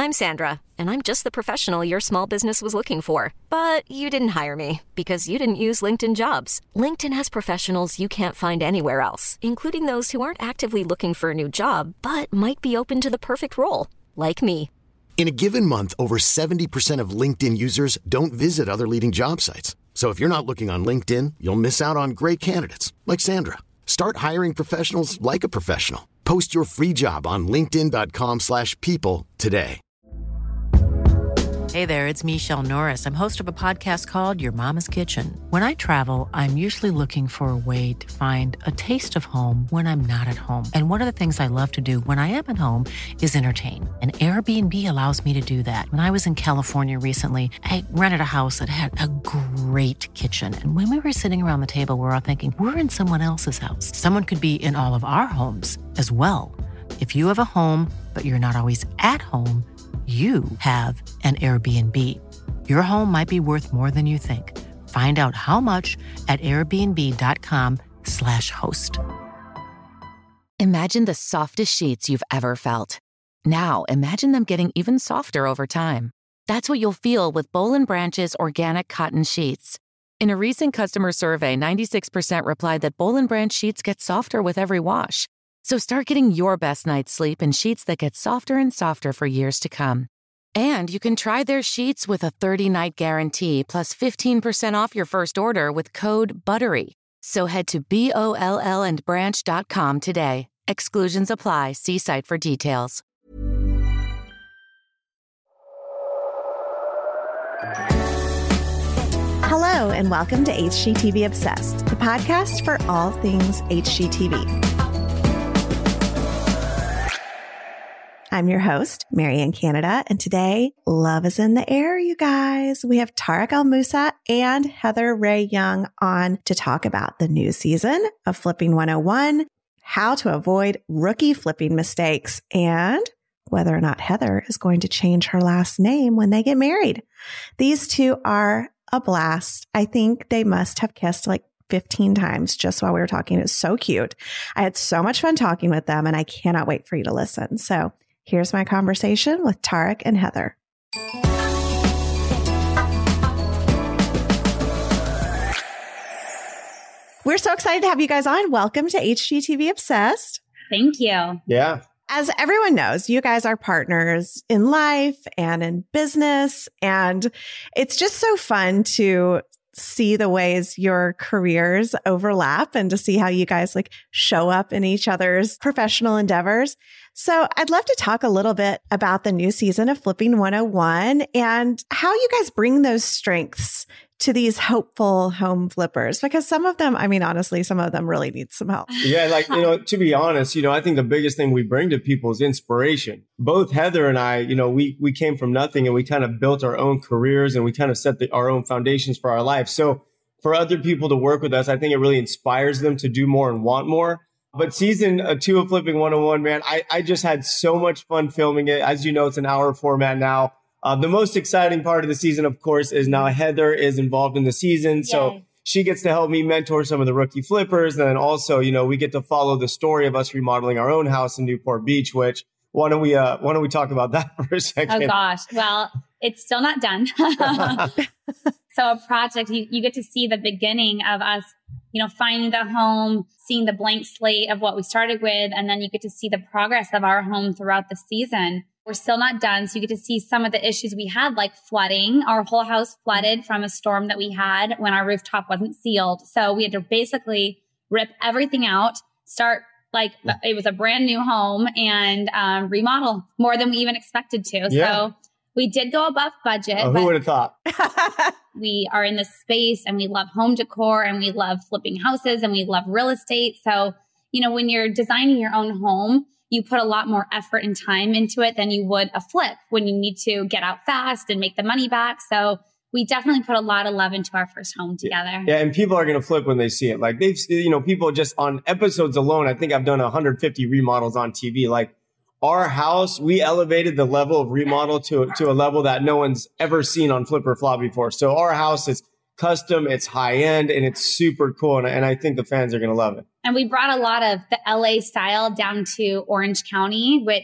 I'm Sandra, and I'm just the professional your small business was looking for. But you didn't hire me because you didn't use LinkedIn Jobs. LinkedIn has professionals you can't find anywhere else, including those who aren't actively looking for a new job, but might be open to the perfect role, like me. In a given month, over 70% of LinkedIn users don't visit other leading job sites. So if you're not looking on LinkedIn, you'll miss out on great candidates like Sandra. Start hiring professionals like a professional. Post your free job on linkedin.com/people today. Hey there, it's Michelle Norris. I'm host of a podcast called Your Mama's Kitchen. When I travel, I'm usually looking for a way to find a taste of home when I'm not at home. And one of the things I love to do when I am at home is entertain. And Airbnb allows me to do that. When I was in California recently, I rented a house that had a great kitchen. And when we were sitting around the table, we're all thinking, we're in someone else's house. Someone could be in all of our homes as well. If you have a home, but you're not always at home, you have an Airbnb. Your home might be worth more than you think. Find out how much at airbnb.com/host. Imagine the softest sheets you've ever felt. Now, imagine them getting even softer over time. That's what you'll feel with Boll & Branch's organic cotton sheets. In a recent customer survey, 96% replied that Boll & Branch sheets get softer with every wash. So start getting your best night's sleep in sheets that get softer and softer for years to come. And you can try their sheets with a 30-night guarantee plus 15% off your first order with code BUTTERY. So head to BOLLandbranch.com today. Exclusions apply. See site for details. Hello, and welcome to HGTV Obsessed, the podcast for all things HGTV. I'm your host, Marianne Canada, and today, love is in the air, you guys. We have Tarek El Moussa and Heather Rae Young on to talk about the new season of Flipping 101, how to avoid rookie flipping mistakes, and whether or not Heather is going to change her last name when they get married. These two are a blast. I think they must have kissed like 15 times just while we were talking. It was so cute. I had so much fun talking with them, and I cannot wait for you to listen. So here's my conversation with Tarek and Heather. We're so excited to have you guys on. Welcome to HGTV Obsessed. Thank you. Yeah. As everyone knows, you guys are partners in life and in business, and it's just so fun to see the ways your careers overlap and to see how you guys like show up in each other's professional endeavors. So I'd love to talk a little bit about the new season of Flipping 101 and how you guys bring those strengths to these hopeful home flippers, because some of them, I mean, honestly, some of them really need some help. Yeah, like, to be honest, I think the biggest thing we bring to people is inspiration. Both Heather and I, we came from nothing and we kind of built our own careers and we kind of set our own foundations for our life. So for other people to work with us, I think it really inspires them to do more and want more. But season 2 of Flipping 101, man, I just had so much fun filming it. As you know, it's an hour format now. The most exciting part of the season, of course, is now Heather is involved in the season. So she gets to help me mentor some of the rookie flippers. And then also, we get to follow the story of us remodeling our own house in Newport Beach, which why don't we talk about that for a second? Oh, gosh. Well, it's still not done. So a project, you get to see the beginning of us, finding the home, seeing the blank slate of what we started with. And then you get to see the progress of our home throughout the season. We're still not done. So you get to see some of the issues we had, like flooding. Our whole house flooded from a storm that we had when our rooftop wasn't sealed. So we had to basically rip everything out, start like it was a brand new home, and remodel more than we even expected to. Yeah. So we did go above budget. Oh, who would have thought? We are in this space and we love home decor and we love flipping houses and we love real estate. So, when you're designing your own home, you put a lot more effort and time into it than you would a flip when you need to get out fast and make the money back. So we definitely put a lot of love into our first home together. Yeah. And people are going to flip when they see it. Like people just on episodes alone, I think I've done 150 remodels on TV. Like our house, we elevated the level of remodel to a level that no one's ever seen on Flip or Flop before. So our house is custom, it's high end, and it's super cool. And I think the fans are going to love it. And we brought a lot of the LA style down to Orange County, which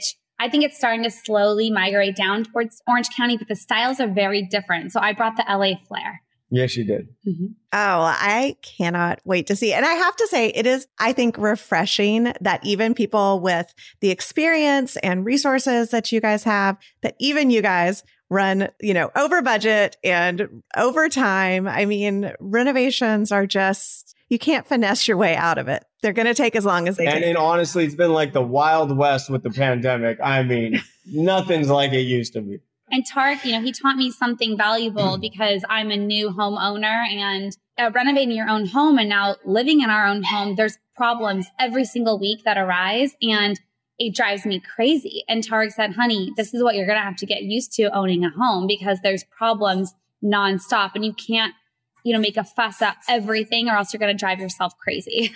I think it's starting to slowly migrate down towards Orange County, but the styles are very different. So I brought the LA flair. Yes, you did. Mm-hmm. Oh, I cannot wait to see. And I have to say, it is, I think, refreshing that even people with the experience and resources that you guys have, that even you guys run, over budget and over time. I mean, renovations are just, you can't finesse your way out of it. They're going to take as long as they take. And honestly, it's been like the Wild West with the pandemic. I mean, nothing's like it used to be. And Tarek, he taught me something valuable because I'm a new homeowner and renovating your own home and now living in our own home, there's problems every single week that arise and it drives me crazy. And Tarek said, honey, this is what you're going to have to get used to owning a home because there's problems nonstop and you can't, make a fuss at everything or else you're going to drive yourself crazy.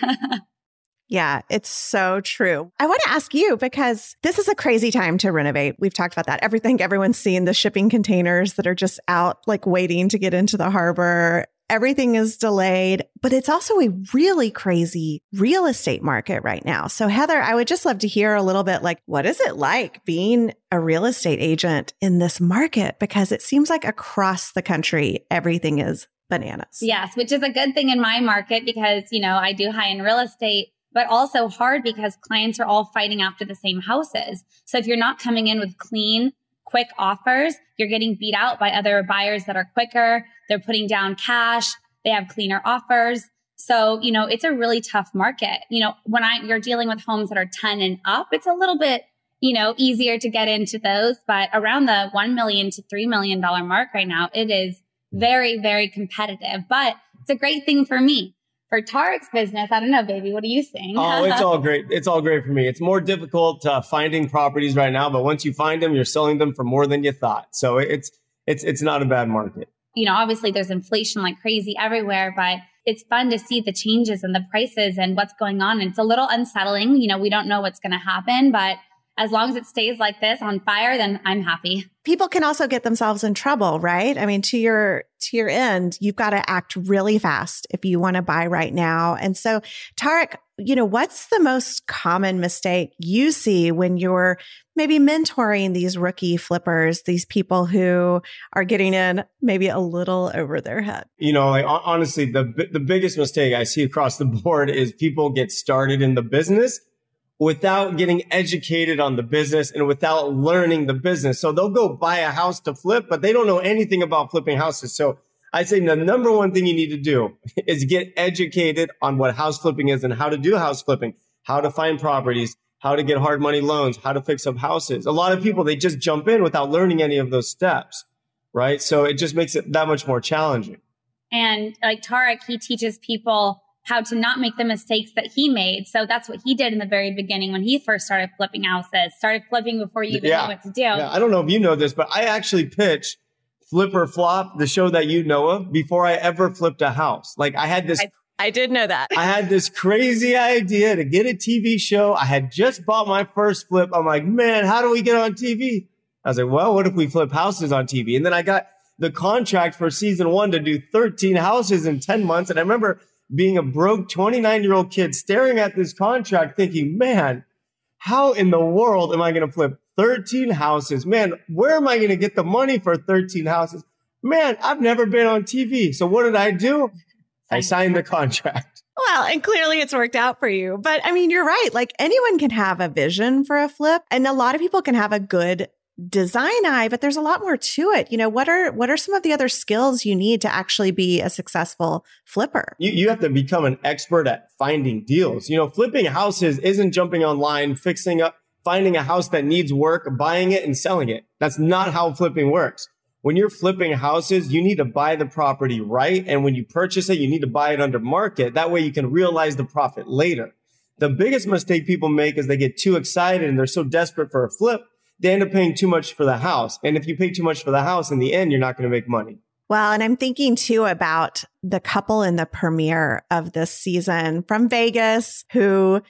Yeah, it's so true. I want to ask you because this is a crazy time to renovate. We've talked about that. Everyone's seen the shipping containers that are just out, like waiting to get into the harbor. Everything is delayed, but it's also a really crazy real estate market right now. So Heather, I would just love to hear a little bit like, what is it like being a real estate agent in this market? Because it seems like across the country, everything is bananas. Yes, which is a good thing in my market because, I do high-end real estate, but also hard because clients are all fighting after the same houses. So if you're not coming in with clean, quick offers, you're getting beat out by other buyers that are quicker. They're putting down cash. They have cleaner offers. So, it's a really tough market. When you're dealing with homes that are 10 and up, it's a little bit, easier to get into those. But around the $1 million to $3 million mark right now, it is very, very competitive. But it's a great thing for me. For Tarek's business, I don't know, baby. What are you saying? Oh, it's all great. It's all great for me. It's more difficult finding properties right now, but once you find them, you're selling them for more than you thought. So it's not a bad market. Obviously there's inflation like crazy everywhere, but it's fun to see the changes in the prices and what's going on. And it's a little unsettling. We don't know what's going to happen, but as long as it stays like this on fire, then I'm happy. People can also get themselves in trouble, right? I mean, to your end, you've got to act really fast if you want to buy right now. And so, Tarek, what's the most common mistake you see when you're maybe mentoring these rookie flippers, these people who are getting in maybe a little over their head? Honestly, the biggest mistake I see across the board is people get started in the business without getting educated on the business and without learning the business. So they'll go buy a house to flip, but they don't know anything about flipping houses. So I say the number one thing you need to do is get educated on what house flipping is and how to do house flipping, how to find properties, how to get hard money loans, how to fix up houses. A lot of people, they just jump in without learning any of those steps, right? So it just makes it that much more challenging. And like Tarek, he teaches people how to not make the mistakes that he made. So that's what he did in the very beginning when he first started flipping houses, started flipping before you even knew what to do. Yeah. I don't know if you know this, but I actually pitched Flip or Flop, the show that you know of, before I ever flipped a house. Like I had this... I did know that. I had this crazy idea to get a TV show. I had just bought my first flip. I'm like, man, how do we get on TV? I was like, well, what if we flip houses on TV? And then I got the contract for season 1 to do 13 houses in 10 months. And I remember being a broke 29-year-old kid staring at this contract thinking, man, how in the world am I going to flip 13 houses? Man, where am I going to get the money for 13 houses? Man, I've never been on TV. So what did I do? I signed the contract. Well, and clearly it's worked out for you. But I mean, you're right. Like anyone can have a vision for a flip and a lot of people can have a good design eye, but there's a lot more to it. What are some of the other skills you need to actually be a successful flipper? You have to become an expert at finding deals. Flipping houses isn't jumping online, fixing up, finding a house that needs work, buying it and selling it. That's not how flipping works. When you're flipping houses, you need to buy the property right. And when you purchase it, you need to buy it under market. That way you can realize the profit later. The biggest mistake people make is they get too excited and they're so desperate for a flip, they end up paying too much for the house. And if you pay too much for the house, in the end, you're not going to make money. Well, and I'm thinking too about the couple in the premiere of this season from Vegas who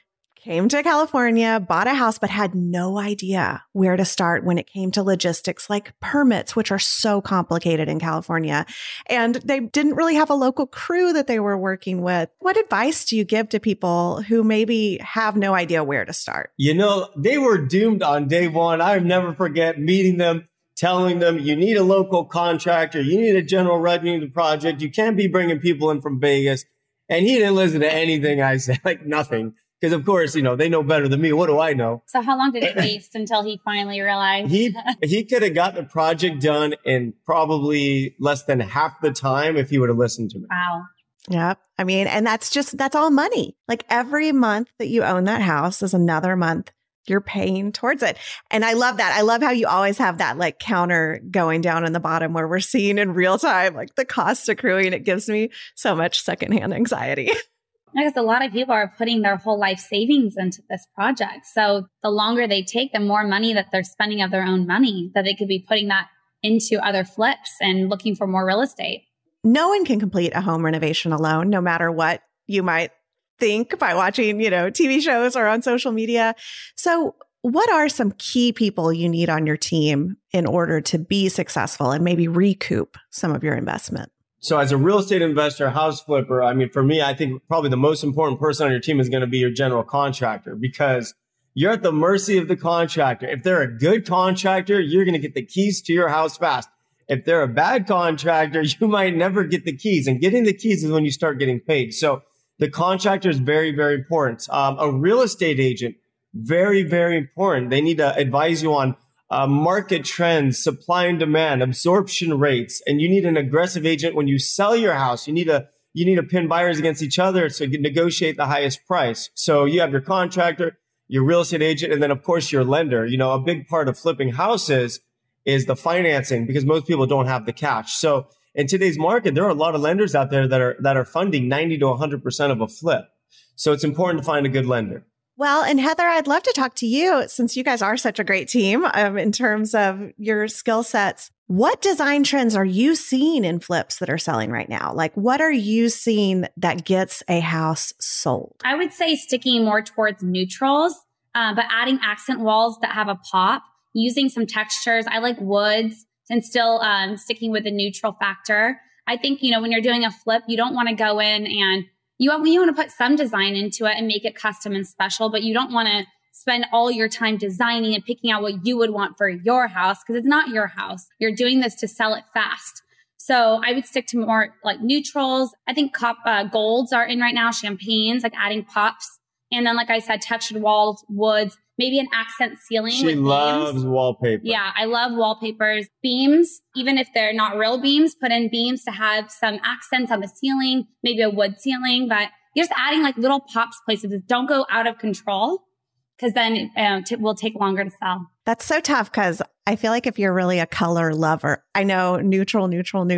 came to California, bought a house, but had no idea where to start when it came to logistics like permits, which are so complicated in California. And they didn't really have a local crew that they were working with. What advice do you give to people who maybe have no idea where to start? You know, they were doomed on day one. I'll never forget meeting them, telling them you need a local contractor, you need a general running the project. You can't be bringing people in from Vegas. And he didn't listen to anything I said, like nothing. Because of course, you know, they know better than me. What do I know? So how long did it waste until he finally realized? He could have got the project done in probably less than half the time if he would have listened to me. Wow. Yep. I mean, and that's all money. Like every month that you own that house is another month you're paying towards it. And I love that. I love how you always have that like counter going down in the bottom where we're seeing in real time, like the cost accruing. It gives me so much secondhand anxiety. Because a lot of people are putting their whole life savings into this project. So the longer they take, the more money that they're spending of their own money that they could be putting that into other flips and looking for more real estate. No one can complete a home renovation alone, no matter what you might think by watching, TV shows or on social media. So what are some key people you need on your team in order to be successful and maybe recoup some of your investment? So as a real estate investor, house flipper, I mean, for me, I think probably the most important person on your team is going to be your general contractor, because you're at the mercy of the contractor. If they're a good contractor, you're going to get the keys to your house fast. If they're a bad contractor, you might never get the keys. And getting the keys is when you start getting paid. So the contractor is very, very important. A real estate agent, very, very important. They need to advise you on market trends, supply and demand, absorption rates. And you need an aggressive agent when you sell your house. You need to pin buyers against each other so you can negotiate the highest price. So you have your contractor, your real estate agent, and then of course your lender. A big part of flipping houses is the financing, because most people don't have the cash. So in today's market, there are a lot of lenders out there that are funding 90 to 100% of a flip. So it's important to find a good lender. Well, and Heather, I'd love to talk to you, since you guys are such a great team in terms of your skill sets. What design trends are you seeing in flips that are selling right now? Like, what are you seeing that gets a house sold? I would say sticking more towards neutrals, but adding accent walls that have a pop, using some textures. I like woods and still sticking with the neutral factor. I think, when you're doing a flip, you don't want to go in and you want to put some design into it and make it custom and special, but you don't want to spend all your time designing and picking out what you would want for your house, because it's not your house. You're doing this to sell it fast. So I would stick to more like neutrals. I think golds are in right now, champagnes, like adding pops. And then, like I said, textured walls, woods, maybe an accent ceiling. She loves wallpaper. Yeah, I love wallpapers. Beams, even if they're not real beams, put in beams to have some accents on the ceiling, maybe a wood ceiling. But you're just adding like little pops places. Don't go out of control, because then it will take longer to sell. That's so tough, because I feel like if you're really a color lover, I know neutral,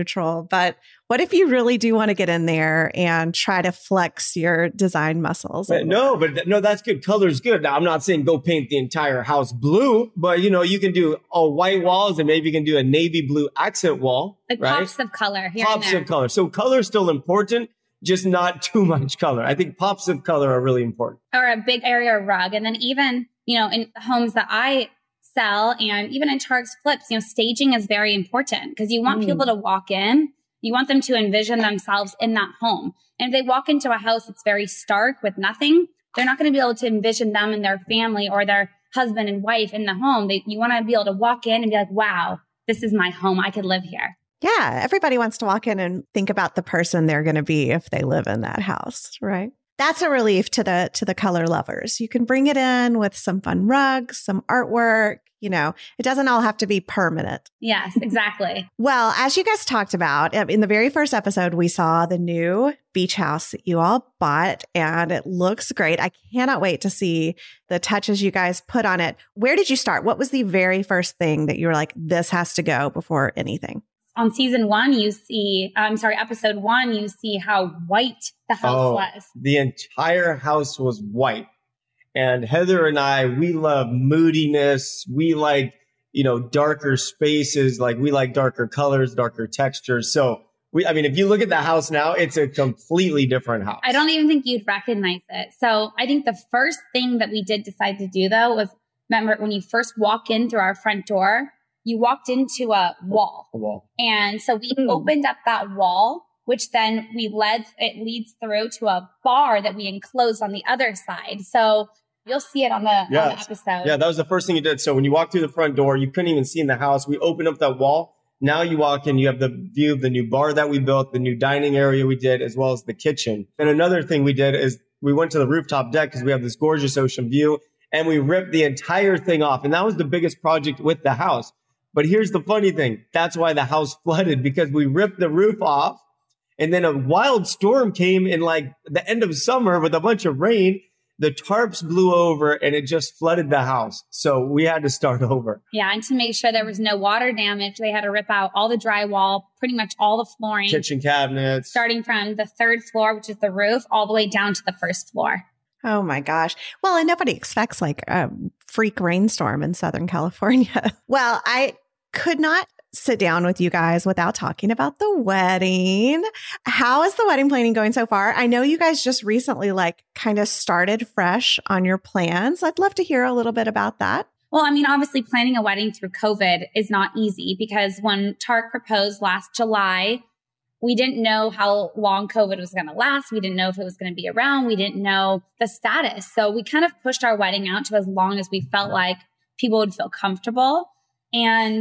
but what if you really do want to get in there and try to flex your design muscles? No, that's good. Color's good. Now, I'm not saying go paint the entire house blue, but you can do all white walls and maybe you can do a navy blue accent wall. Like right? Pops of color here Pops and there. of color. So color's still important, just not too much color. I think pops of color are really important. Or a big area rug. And then even, in homes that I sell and even in Tarek's flips, staging is very important, because you want people to walk in. You want them to envision themselves in that home. And if they walk into a house that's very stark with nothing, they're not going to be able to envision them and their family or their husband and wife in the home. You want to be able to walk in and be like, wow, this is my home. I could live here. Yeah. Everybody wants to walk in and think about the person they're going to be if they live in that house, right? That's a relief to the color lovers. You can bring it in with some fun rugs, some artwork. It doesn't all have to be permanent. Yes, exactly. Well, as you guys talked about in the very first episode, we saw the new beach house that you all bought, and it looks great. I cannot wait to see the touches you guys put on it. Where did you start? What was the very first thing that you were like, this has to go before anything? On episode 1, you see how white the house was. The entire house was white. And Heather and I, we love moodiness. We like, darker spaces. Like we like darker colors, darker textures. So If you look at the house now, it's a completely different house. I don't even think you'd recognize it. So I think the first thing that we did decide to do though was, remember when you first walk in through our front door, you walked into a wall. And so we opened up that wall, which then it leads through to a bar that we enclosed on the other side. So you'll see it on the episode. Yeah, that was the first thing you did. So when you walk through the front door, you couldn't even see in the house. We opened up that wall. Now you walk in, you have the view of the new bar that we built, the new dining area we did, as well as the kitchen. And another thing we did is we went to the rooftop deck because we have this gorgeous ocean view, and we ripped the entire thing off. And that was the biggest project with the house. But here's the funny thing. That's why the house flooded, because we ripped the roof off, and then a wild storm came in like the end of summer with a bunch of rain. The tarps blew over and it just flooded the house. So we had to start over. Yeah. And to make sure there was no water damage, they had to rip out all the drywall, pretty much all the flooring. Kitchen cabinets. Starting from the third floor, which is the roof, all the way down to the first floor. Oh my gosh. Well, and nobody expects like a freak rainstorm in Southern California. Well, I could not sit down with you guys without talking about the wedding. How is the wedding planning going so far? I know you guys just recently kind of started fresh on your plans. I'd love to hear a little bit about that. Well, obviously planning a wedding through COVID is not easy, because when Tarek proposed last July, we didn't know how long COVID was going to last. We didn't know if it was going to be around. We didn't know the status. So we kind of pushed our wedding out to as long as we felt like people would feel comfortable. And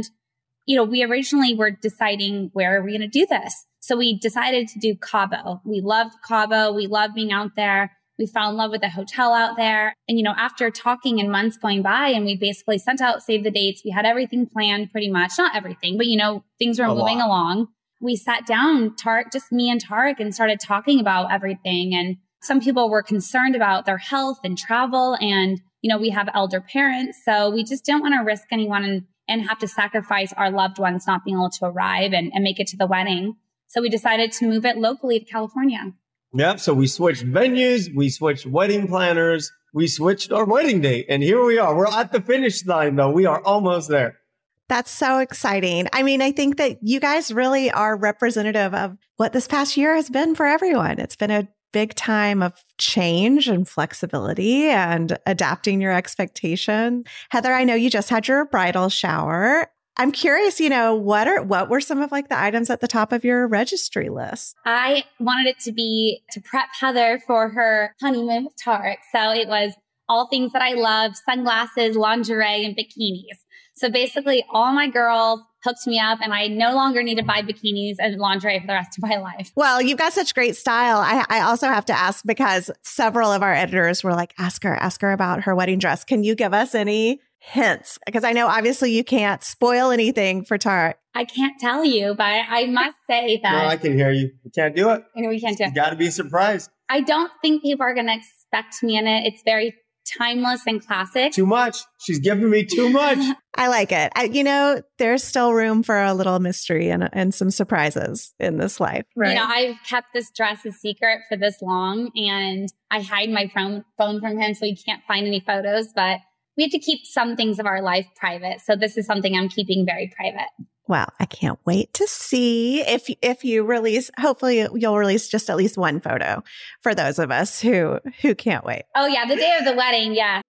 we originally were deciding where are we going to do this. So we decided to do Cabo. We loved Cabo. We loved being out there. We fell in love with the hotel out there. And, after talking and months going by, and we basically sent out save the dates, we had everything planned pretty much, not everything, but, things were moving along. We sat down, just me and Tarek, and started talking about everything. And some people were concerned about their health and travel. And, we have elder parents. So we just didn't want to risk anyone and have to sacrifice our loved ones not being able to arrive and make it to the wedding. So we decided to move it locally to California. Yep. So we switched venues, we switched wedding planners, we switched our wedding date. And here we are. We're at the finish line, though. We are almost there. That's so exciting. I think that you guys really are representative of what this past year has been for everyone. It's been a big time of change and flexibility and adapting your expectations. Heather, I know you just had your bridal shower. I'm curious, what were some of the items at the top of your registry list? I wanted it to be to prep Heather for her honeymoon with Tarek. So it was all things that I love: sunglasses, lingerie, and bikinis. So basically all my girls hooked me up, and I no longer need to buy bikinis and lingerie for the rest of my life. Well, you've got such great style. I also have to ask, because several of our editors were like, ask her about her wedding dress. Can you give us any hints? Because I know obviously you can't spoil anything for Tarek. I can't tell you, but I must say that. No, I can hear you. You can't do it. We can't do it. You got to be surprised. I don't think people are going to expect me in it. It's very timeless and classic. Too much. She's giving me too much. I like it. There's still room for a little mystery and some surprises in this life. Right. I've kept this dress a secret for this long, and I hide my phone from him so he can't find any photos, but we have to keep some things of our life private. So this is something I'm keeping very private. Well, I can't wait to see if you release. Hopefully you'll release just at least one photo for those of us who can't wait. Oh yeah, the day of the wedding, yeah.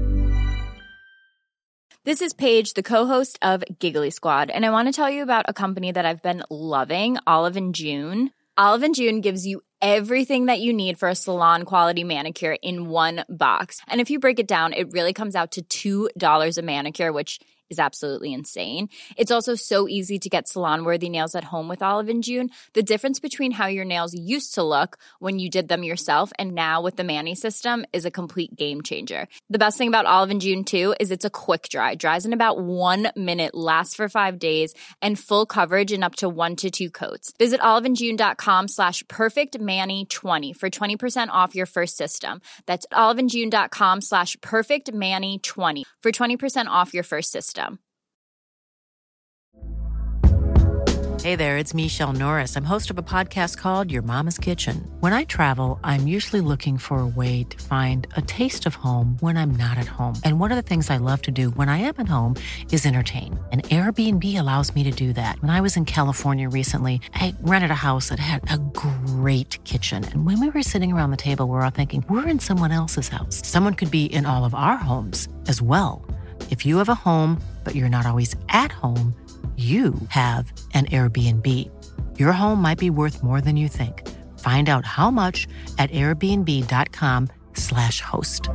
This is Paige, the co-host of Giggly Squad, and I want to tell you about a company that I've been loving, Olive & June. Olive & June gives you everything that you need for a salon-quality manicure in one box. And if you break it down, it really comes out to $2 a manicure, which is absolutely insane. It's also so easy to get salon-worthy nails at home with Olive & June. The difference between how your nails used to look when you did them yourself and now with the Mani system is a complete game changer. The best thing about Olive & June, too, is it's a quick dry. Dries in about 1 minute, lasts for 5 days, and full coverage in up to 1 to 2 coats. Visit oliveandjune.com/perfectmani20 for 20% off your first system. That's oliveandjune.com/perfectmani20 for 20% off your first system. Hey there, it's Michelle Norris. I'm host of a podcast called Your Mama's Kitchen. When I travel, I'm usually looking for a way to find a taste of home when I'm not at home. And one of the things I love to do when I am at home is entertain. And Airbnb allows me to do that. When I was in California recently, I rented a house that had a great kitchen. And when we were sitting around the table, we were all thinking, we're in someone else's house. Someone could be in all of our homes as well. If you have a home, but you're not always at home, you have an Airbnb. Your home might be worth more than you think. Find out how much at airbnb.com/host.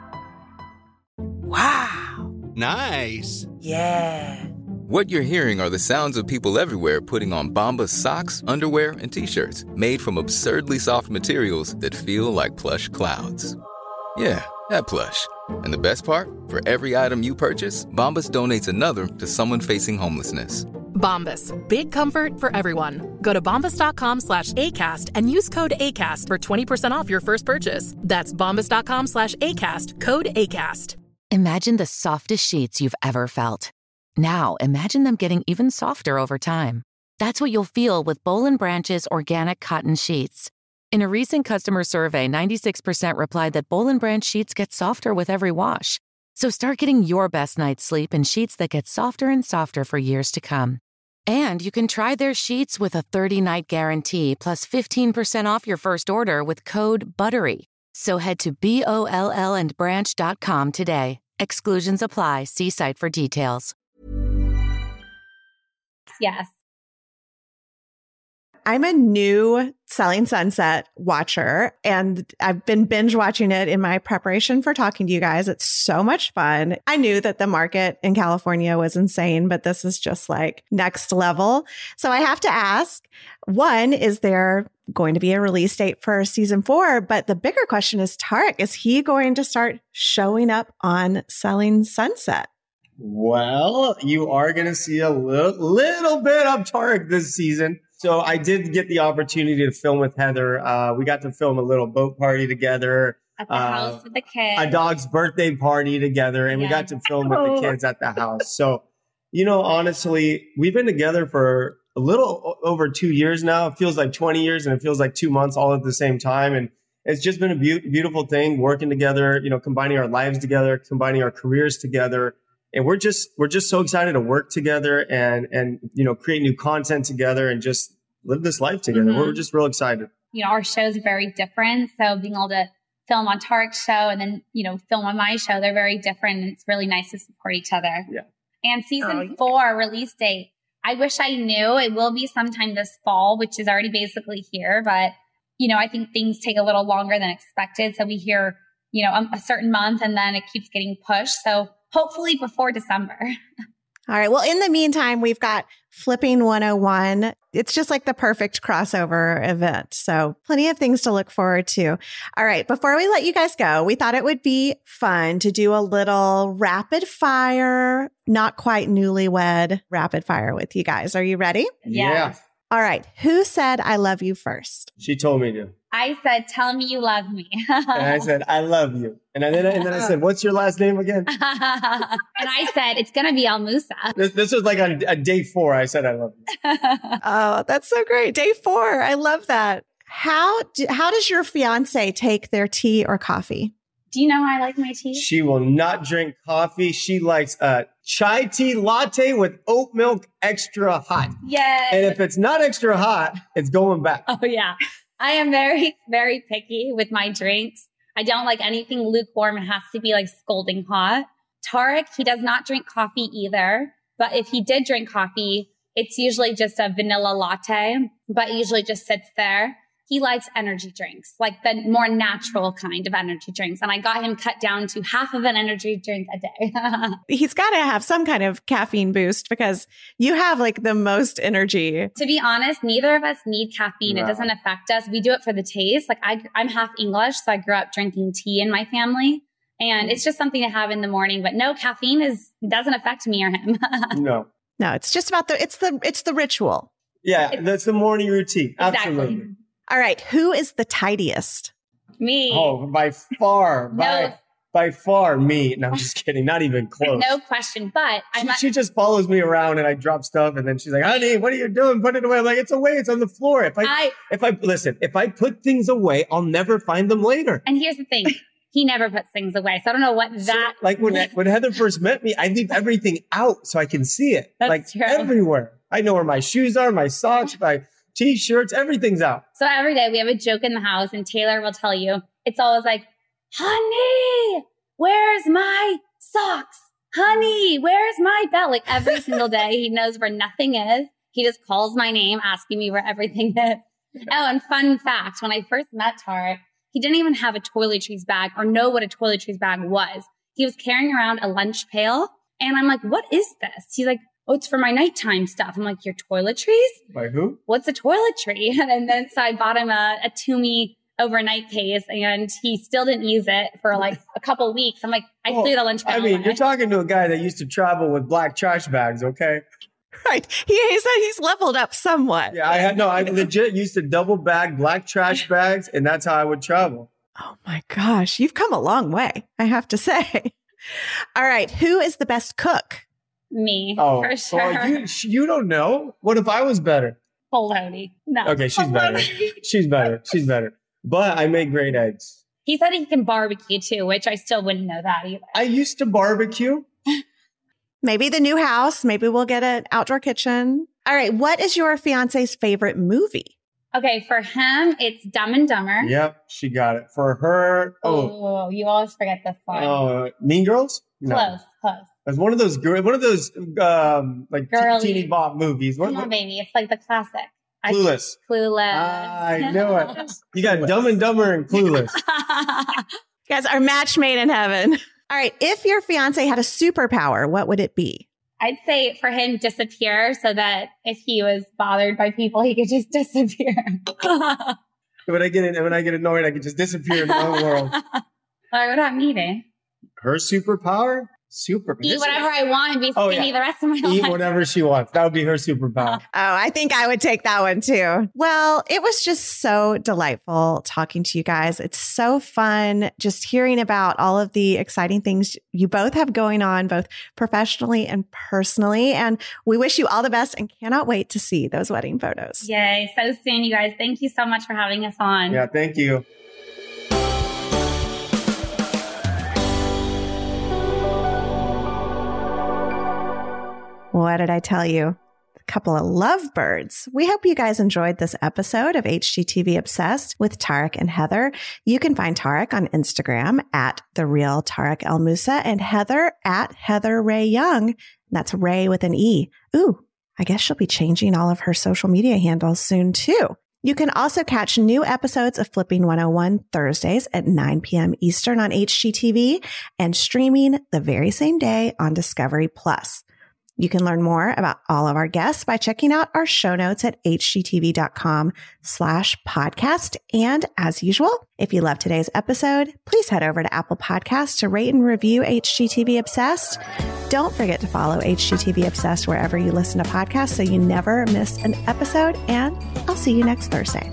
Wow. Nice. Yeah. What you're hearing are the sounds of people everywhere putting on Bombas socks, underwear, and T-shirts made from absurdly soft materials that feel like plush clouds. Yeah, that plush. And the best part? For every item you purchase, Bombas donates another to someone facing homelessness. Bombas. Big comfort for everyone. Go to bombas.com/ACAST and use code ACAST for 20% off your first purchase. That's bombas.com/ACAST. Code ACAST. Imagine the softest sheets you've ever felt. Now, imagine them getting even softer over time. That's what you'll feel with Boll & Branch's organic cotton sheets. In a recent customer survey, 96% replied that Boll & Branch sheets get softer with every wash. So start getting your best night's sleep in sheets that get softer and softer for years to come. And you can try their sheets with a 30-night guarantee plus 15% off your first order with code BUTTERY. So head to BOLLandbranch.com today. Exclusions apply. See site for details. Yes. I'm a new Selling Sunset watcher, and I've been binge watching it in my preparation for talking to you guys. It's so much fun. I knew that the market in California was insane, but this is just like next level. So I have to ask, one, is there going to be a release date for season 4? But the bigger question is, Tarek, is he going to start showing up on Selling Sunset? Well, you are going to see a little bit of Tarek this season. So I did get the opportunity to film with Heather. We got to film a little boat party together. At the house with the kids. A dog's birthday party together. And we got to film with the kids at the house. So, you know, honestly, we've been together for a little over 2 years now. It feels like 20 years and it feels like 2 months all at the same time. And it's just been a beautiful thing working together, you know, combining our lives together, combining our careers together. And we're just so excited to work together and you know, create new content together and just live this life together. Mm-hmm. We're just real excited. You know, our shows are very different. So being able to film on Tarek's show and then, you know, film on my show, they're very different. And it's really nice to support each other. Yeah. And season 4 release date, I wish I knew. It will be sometime this fall, which is already basically here. But, you know, I think things take a little longer than expected. So we hear, you know, a certain month and then it keeps getting pushed. So hopefully before December. All right. Well, in the meantime, we've got Flipping 101. It's just like the perfect crossover event. So plenty of things to look forward to. All right. Before we let you guys go, we thought it would be fun to do a little rapid fire, not quite newlywed rapid fire with you guys. Are you ready? Yes. Yeah. All right. Who said I love you first? She told me to. I said, tell me you love me. And I said, I love you. And then I said, what's your last name again? And I said, it's going to be Al Musa. This was like a day 4. I said, I love you. Oh, that's so great. Day 4. I love that. How does your fiance take their tea or coffee? Do you know how I like my tea? She will not drink coffee. She likes a chai tea latte with oat milk extra hot. Yes. And if it's not extra hot, it's going back. Oh, yeah. I am very, very picky with my drinks. I don't like anything lukewarm. It has to be like scalding hot. Tarek, he does not drink coffee either. But if he did drink coffee, it's usually just a vanilla latte, but it usually just sits there. He likes energy drinks, like the more natural kind of energy drinks. And I got him cut down to half of an energy drink a day. He's got to have some kind of caffeine boost because you have like the most energy. To be honest, neither of us need caffeine. No. It doesn't affect us. We do it for the taste. Like I'm half English, so I grew up drinking tea in my family. And it's just something to have in the morning. But no, caffeine doesn't affect me or him. No, it's just about it's the ritual. Yeah, that's the morning routine. Exactly. Absolutely. All right. Who is the tidiest? Me. Oh, by far. No, by far me. No, I'm just kidding. Not even close. No question. But she just follows me around and I drop stuff and then she's like, honey, what are you doing? Put it away. I'm like, it's away. It's on the floor. If I put things away, I'll never find them later. And here's the thing. He never puts things away. So I don't know what that... So, like when Heather first met me, I leave everything out so I can see it. That's like true. Everywhere. I know where my shoes are, my socks, my T-shirts, everything's out. So every day we have a joke in the house and Taylor will tell you, it's always like, honey, where's my socks? Honey, where's my belt? Like every single day he knows where nothing is. He just calls my name asking me where everything is. Oh, and fun fact, when I first met Tarek, he didn't even have a toiletries bag or know what a toiletries bag was. He was carrying around a lunch pail. And I'm like, what is this? He's like, oh, it's for my nighttime stuff. I'm like, your toiletries? By who? What's a toiletry? And then so I bought him a Tumi overnight case and he still didn't use it for like a couple of weeks. I'm like, I threw the lunch pail away. You're talking to a guy that used to travel with black trash bags, okay? Right. He said he's leveled up somewhat. Yeah, I legit used to double bag black trash bags, and that's how I would travel. Oh my gosh, you've come a long way, I have to say. All right, who is the best cook? Me, for sure. Well, you don't know. What if I was better? Baloney. No. Okay, she's better. She's better. But I make great eggs. He said he can barbecue too, which I still wouldn't know that either. I used to barbecue. Maybe the new house. Maybe we'll get an outdoor kitchen. All right. What is your fiance's favorite movie? Okay. For him, it's Dumb and Dumber. Yep. She got it. For her. Oh, you always forget this one. Oh, Mean Girls? No. Close. It's one of those like teeny bop movies. Come on, baby. It's like the classic. Clueless. I knew it. You got Dumb and Dumber and Clueless. You guys are match made in heaven. All right. If your fiance had a superpower, what would it be? I'd say for him, disappear so that if he was bothered by people, he could just disappear. When I get annoyed, I could just disappear in my own world. Why would that mean? Her superpower? Eat whatever I want and be skinny the rest of my life. Eat whatever she wants. That would be her superpower. Oh, I think I would take that one too. Well, it was just so delightful talking to you guys. It's so fun just hearing about all of the exciting things you both have going on, both professionally and personally. And we wish you all the best and cannot wait to see those wedding photos. Yay. So soon, you guys. Thank you so much for having us on. Yeah, thank you. What did I tell you? A couple of lovebirds. We hope you guys enjoyed this episode of HGTV Obsessed with Tarek and Heather. You can find Tarek on Instagram at @TheRealTarekElMoussa and Heather at Heather Ray Young. That's Ray with an E. Ooh, I guess she'll be changing all of her social media handles soon too. You can also catch new episodes of Flipping 101 Thursdays at 9 p.m. Eastern on HGTV and streaming the very same day on Discovery Plus. You can learn more about all of our guests by checking out our show notes at hgtv.com/podcast. And as usual, if you love today's episode, please head over to Apple Podcasts to rate and review HGTV Obsessed. Don't forget to follow HGTV Obsessed wherever you listen to podcasts so you never miss an episode. And I'll see you next Thursday.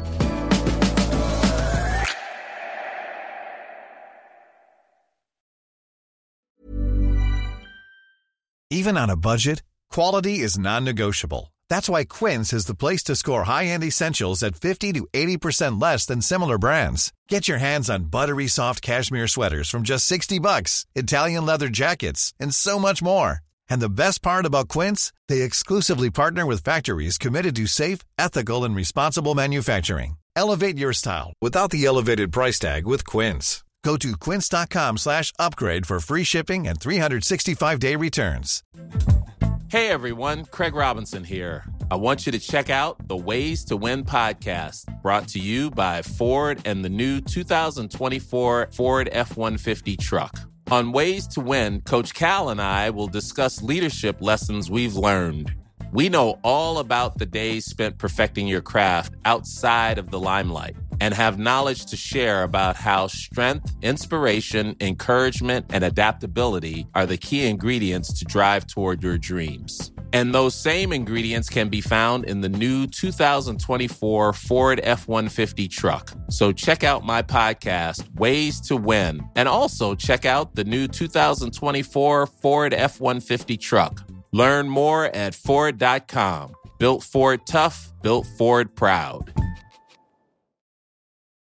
Even on a budget, quality is non-negotiable. That's why Quince is the place to score high-end essentials at 50 to 80% less than similar brands. Get your hands on buttery soft cashmere sweaters from just $60, Italian leather jackets, and so much more. And the best part about Quince, they exclusively partner with factories committed to safe, ethical, and responsible manufacturing. Elevate your style without the elevated price tag with Quince. Go to quince.com/upgrade for free shipping and 365-day returns. Hey everyone, Craig Robinson here. I want you to check out the Ways to Win podcast, brought to you by Ford and the new 2024 Ford F-150 truck. On Ways to Win, Coach Cal and I will discuss leadership lessons we've learned. We know all about the days spent perfecting your craft outside of the limelight and have knowledge to share about how strength, inspiration, encouragement, and adaptability are the key ingredients to drive toward your dreams. And those same ingredients can be found in the new 2024 Ford F-150 truck. So check out my podcast, Ways to Win, and also check out the new 2024 Ford F-150 truck. Learn more at Ford.com. Built Ford tough, built Ford proud.